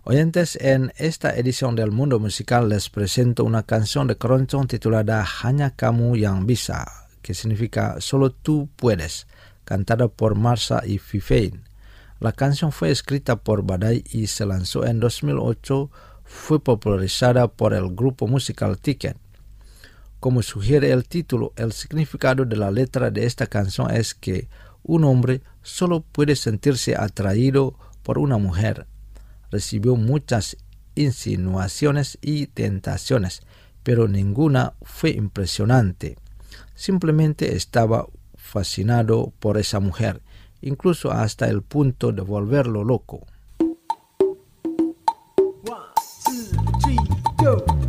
Oyentes, en esta edición del Mundo Musical les presento una canción de Keroncong titulada Hanya Kamu Yang Bisa, que significa Solo Tú Puedes, cantada por Marsha y Vivian. La canción fue escrita por Badai y se lanzó en 2008, fue popularizada por el grupo musical Ticket. Como sugiere el título, el significado de la letra de esta canción es que un hombre solo puede sentirse atraído por una mujer. Recibió muchas insinuaciones y tentaciones, pero ninguna fue impresionante. Simplemente estaba fascinado por esa mujer, incluso hasta el punto de volverlo loco. 1, 2, 3, go!